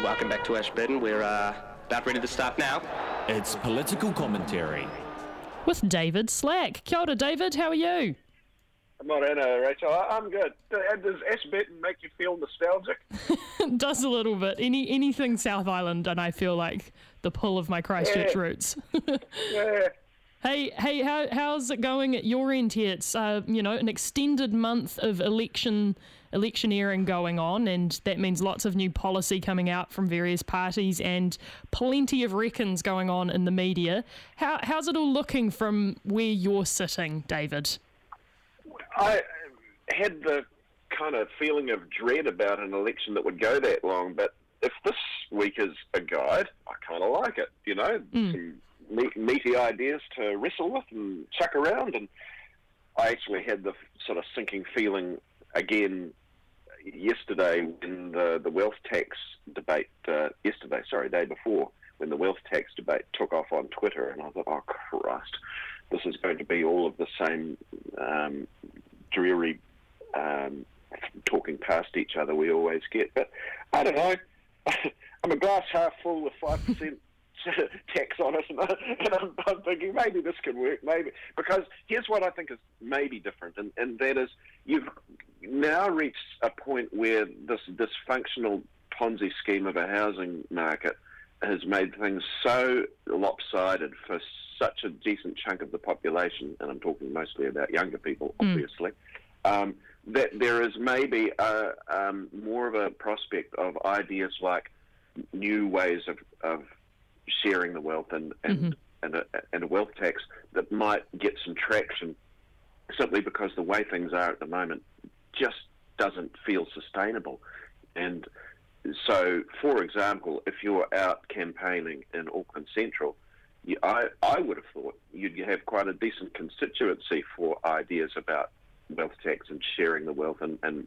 Welcome back to Ashburton. We're about ready to start now. It's political commentary with David Slack. Kia ora, David. How are you? Morena, Rachel. I'm good. Does Ashburton make you feel nostalgic? It does a little bit. Anything South Island, and I feel like the pull of my Christchurch roots. Yeah. Hey, how's it going at your end here? It's an extended month of electioneering going on, and that means lots of new policy coming out from various parties and plenty of reckons going on in the media. How's it all looking from where you're sitting, David? I had the kind of feeling of dread about an election that would go that long, but if this week is a guide, I kind of like it, some meaty ideas to wrestle with and chuck around. And I actually had the sort of sinking feeling again yesterday when the wealth tax debate, day before, when the wealth tax debate took off on Twitter, and I thought, oh Christ, this is going to be all of the same dreary talking past each other we always get. But I don't know, I'm a glass half full with 5% tax on it, and I'm thinking maybe this can work, maybe, because here's what I think is maybe different, and that is you've now reached a point where this dysfunctional Ponzi scheme of a housing market has made things so lopsided for such a decent chunk of the population, and I'm talking mostly about younger people, obviously, that there is maybe more of a prospect of ideas like new ways of sharing the wealth and a wealth tax that might get some traction, simply because the way things are at the moment just doesn't feel sustainable. And so, for example, if you're out campaigning in Auckland Central, I would have thought you'd have quite a decent constituency for ideas about wealth tax and sharing the wealth. And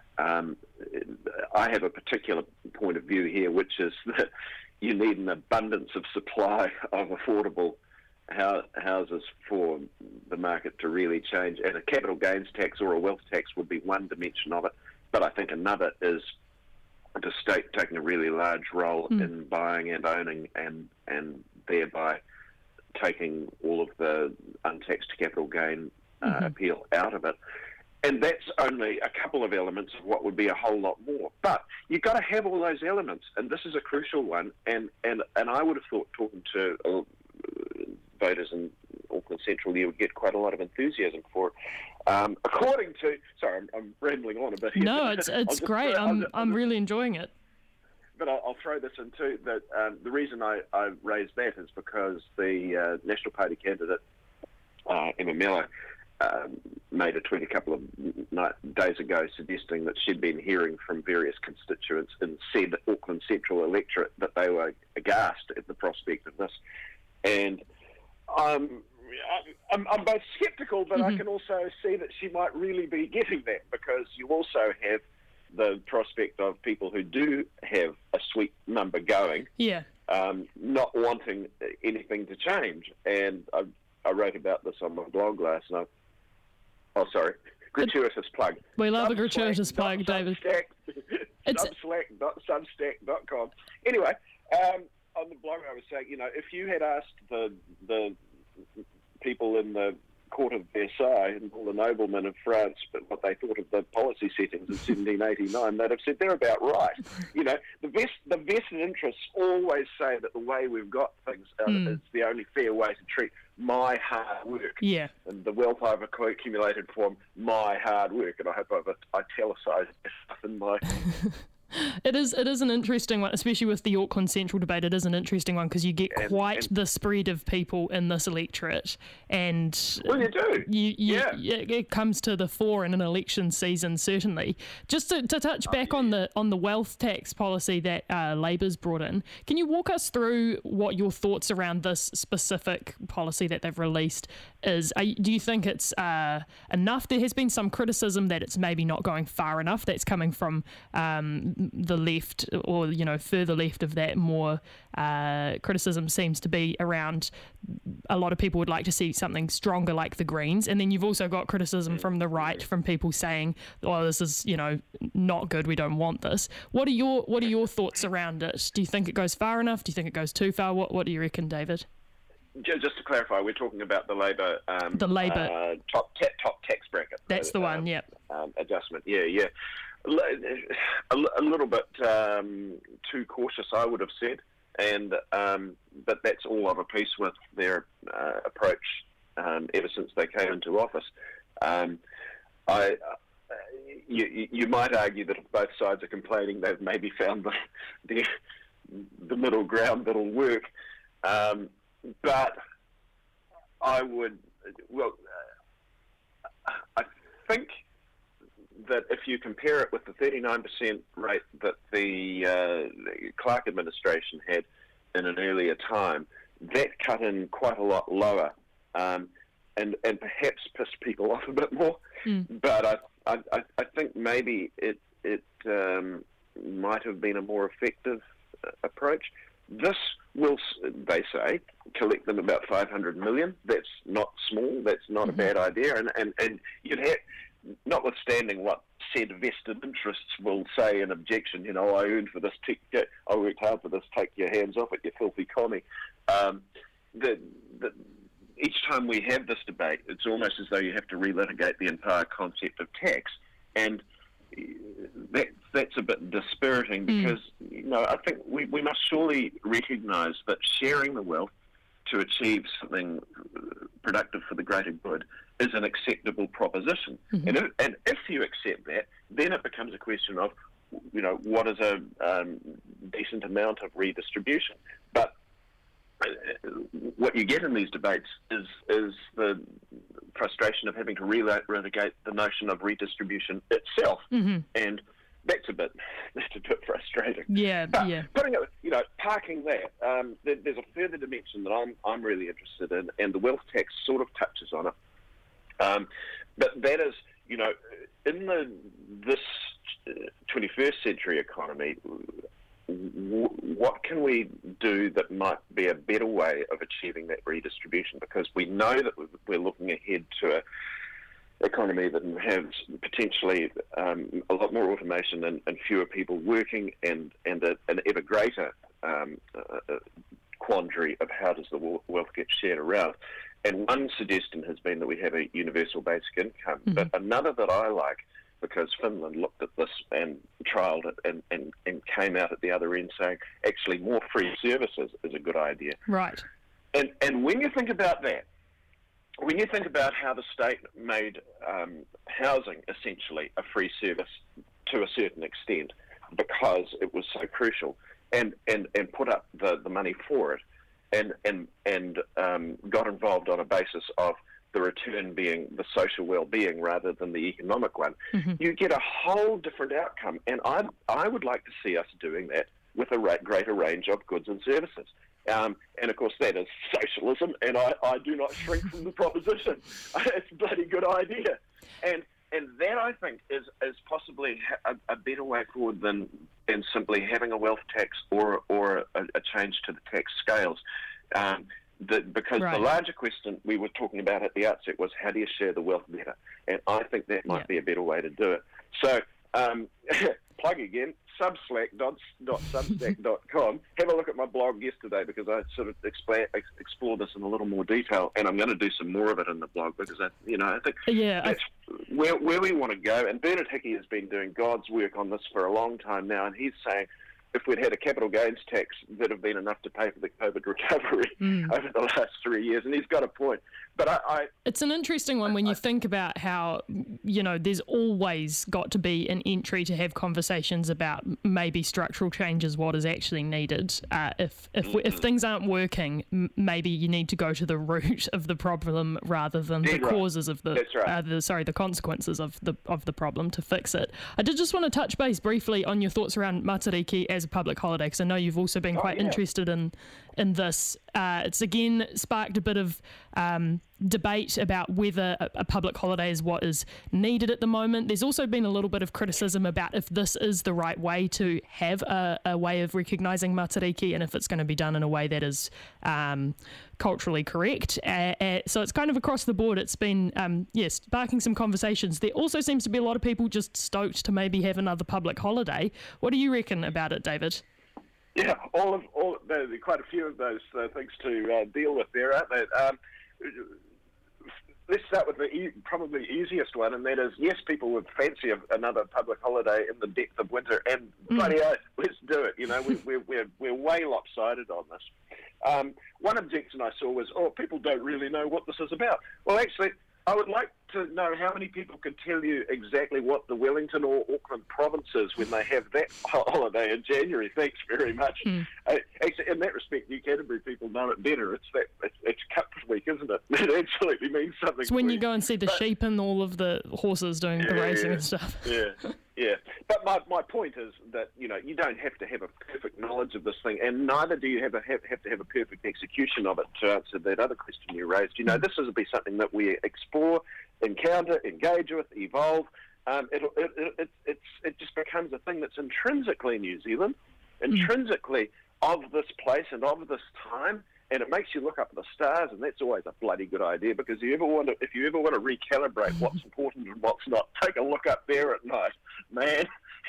I have a particular point of view here, which is that you need an abundance of supply of affordable houses for the market to really change. And a capital gains tax or a wealth tax would be one dimension of it. But I think another is the state taking a really large role in buying and owning and thereby taking all of the untaxed capital gain appeal out of it. And that's only a couple of elements of what would be a whole lot more. But you've got to have all those elements, and this is a crucial one. And I would have thought, talking to voters in Auckland Central, you would get quite a lot of enthusiasm for it. According to, sorry, I'm rambling on a bit here. No, it's great. I'm really enjoying it. But I'll throw this in too, that the reason I raised that is because the National Party candidate, Emma Mello, made a tweet a couple of days ago suggesting that she'd been hearing from various constituents in said Auckland Central electorate that they were aghast at the prospect of this. And I'm both sceptical, but I can also see that she might really be getting that, because you also have the prospect of people who do have a sweet number going, not wanting anything to change. And I wrote about this on my blog last night. Oh, sorry. Gratuitous plug. We love a gratuitous plug, David. Substack.com. Anyway, on the blog I was saying, if you had asked the people in the court of Versailles and all the noblemen of France what they thought of the policy settings in 1789, they'd have said they're about right. The vested interests always say that the way we've got things is the only fair way to treat my hard work. Yeah. And the wealth I've accumulated from my hard work, and I hope I've italicized stuff in my... It is an interesting one, especially with the Auckland Central debate. It is an interesting one because you get quite the spread of people in this electorate, and well, you do. It comes to the fore in an election season, certainly. Just to touch back on the wealth tax policy that Labour's brought in, can you walk us through what your thoughts around this specific policy that they've released is. Do you think it's enough? There has been some criticism that it's maybe not going far enough. That's coming from the left, or further left of that. More criticism seems to be around a lot of people would like to see something stronger like the Greens, and then you've also got criticism from the right, from people saying, "Oh, this is not good. We don't want this." What are your thoughts around it? Do you think it goes far enough? Do you think it goes too far? What do you reckon, David? Just to clarify, we're talking about the Labor top tax bracket. That's the one, yeah. Adjustment, yeah. A little bit too cautious, I would have said, and but that's all of a piece with their approach ever since they came into office. You might argue that if both sides are complaining, they've maybe found the middle ground that'll work. But I think that if you compare it with the 39% rate that the Clark administration had in an earlier time, that cut in quite a lot lower, and perhaps pissed people off a bit more. But I think maybe it might have been a more effective approach. This will, they say, collect them about 500 million. That's not small. That's not a bad idea. And you'd have, notwithstanding what said vested interests will say in objection, I earned for this, I worked hard for this, take your hands off it, you filthy commie. Each time we have this debate, it's almost as though you have to relitigate the entire concept of tax. And that's a bit dispiriting because, I think we must surely recognise that sharing the wealth to achieve something productive for the greater good is an acceptable proposition. And if you accept that, then it becomes a question of, what is a decent amount of redistribution. But what you get in these debates is the frustration of having to relitigate the notion of redistribution itself, and that's a bit frustrating. But putting it, parking that, there's a further dimension that I'm really interested in, and the wealth tax sort of touches on it. But that is, in this 21st century economy, what can we do that might be a better way of achieving that redistribution? Because we know that we're looking ahead to an economy that has potentially a lot more automation and fewer people working, and an ever greater quandary of how does the wealth get shared around. And one suggestion has been that we have a universal basic income, but another that I like, because Finland looked at this and trialled it and came out at the other end saying, actually, more free services is a good idea. Right. And when you think about that, when you think about how the state made housing essentially a free service to a certain extent because it was so crucial, and put up the money for it, and got involved on a basis of the return being the social well-being rather than the economic one, you get a whole different outcome. And I would like to see us doing that with a greater range of goods and services. And of course, that is socialism, and I do not shrink from the proposition. It's a bloody good idea. And that, I think, is possibly a better way forward than simply having a wealth tax or a change to the tax scales. Because the larger question we were talking about at the outset was, how do you share the wealth better? And I think that might be a better way to do it. So, plug again, subslack.substack.com. Have a look at my blog yesterday, because I sort of explore this in a little more detail, and I'm going to do some more of it in the blog, because I think that's where we want to go. And Bernard Hickey has been doing God's work on this for a long time now, and he's saying, if we'd had a capital gains tax, that would have been enough to pay for the COVID recovery over the last 3 years. And he's got a point. But it's an interesting one when you think about how, there's always got to be an entry to have conversations about maybe structural changes, what is actually needed. If things aren't working, maybe you need to go to the root of the problem rather than the causes of the consequences of the problem to fix it. I did just want to touch base briefly on your thoughts around Matariki as a public holiday, because I know you've also been quite interested in in this. It's again sparked a bit of debate about whether a public holiday is what is needed at the moment. There's also been a little bit of criticism about if this is the right way to have a way of recognising Matariki, and if it's going to be done in a way that is culturally correct. So it's kind of across the board. It's been, sparking some conversations. There also seems to be a lot of people just stoked to maybe have another public holiday. What do you reckon about it, David? Yeah, there are quite a few of those things to deal with there, aren't there? Let's start with the probably easiest one, and that is, yes, people would fancy another public holiday in the depth of winter, and bloody hell, let's do it. You know, we're way lopsided on this. One objection I saw was, people don't really know what this is about. Well, actually, I would like to know how many people could tell you exactly what the Wellington or Auckland province is when they have that holiday in January. Thanks very much. Actually, in that respect, New Canterbury people know it better. It's Cup Week, isn't it? It absolutely means something. It's when you go and see the sheep and all of the horses doing the racing and stuff. Yeah. But my point is that, you don't have to have a perfect knowledge of this thing, and neither do you have to have a perfect execution of it to answer that other question you raised. This will be something that we explore, encounter, engage with, evolve. It just becomes a thing that's intrinsically New Zealand, intrinsically of this place and of this time, and it makes you look up at the stars, and that's always a bloody good idea, because if you ever want to recalibrate what's important and what's not, take a look up there at night, man.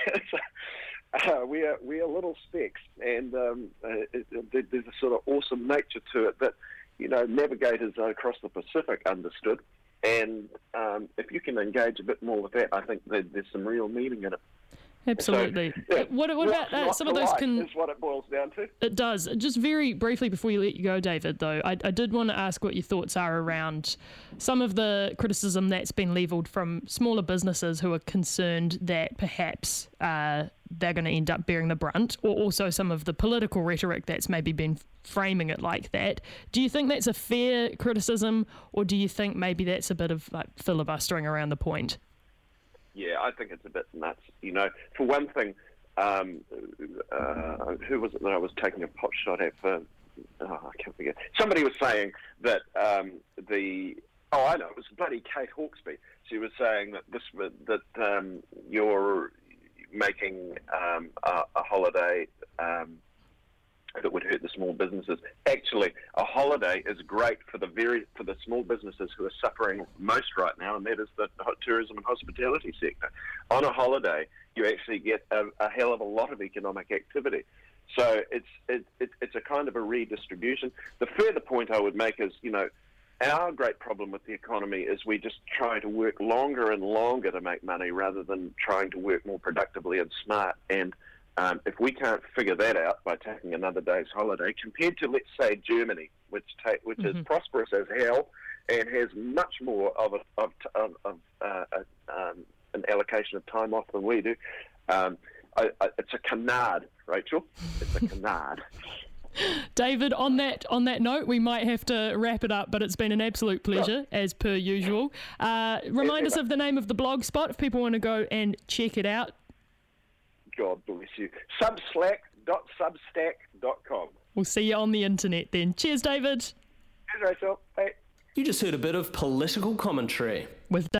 We are little specks, and there's a sort of awesome nature to it that navigators across the Pacific understood. And if you can engage a bit more with that, I think there's some real meaning in it. Absolutely. So, what about some of those? Is what it boils down to. It does. Just very briefly before you let you go, David, though, I did want to ask what your thoughts are around some of the criticism that's been levelled from smaller businesses who are concerned that perhaps they're going to end up bearing the brunt, or also some of the political rhetoric that's maybe been framing it like that. Do you think that's a fair criticism, or do you think maybe that's a bit of filibustering around the point? Yeah, I think it's a bit nuts. For one thing, who was it that I was taking a pot shot at? I can't forget. Somebody was saying that I know, it was bloody Kate Hawkesby. She was saying that you're making a holiday that would hurt the small businesses. Actually, a holiday is great for the small businesses who are suffering most right now, and that is the tourism and hospitality sector. On a holiday, you actually get a hell of a lot of economic activity. So it's a kind of a redistribution. The further point I would make is, our great problem with the economy is we just try to work longer and longer to make money rather than trying to work more productively and smart. And if we can't figure that out by taking another day's holiday, compared to, let's say, Germany, which is prosperous as hell and has much more of an allocation of time off than we do, it's a canard, Rachel. It's a canard. David, on that note, we might have to wrap it up, but it's been an absolute pleasure, as per usual. Remind us of the name of the blog spot if people want to go and check it out. God bless you. Subslack.substack.com. We'll see you on the internet then. Cheers, David. Cheers, Rachel. Hey. You just heard a bit of political commentary with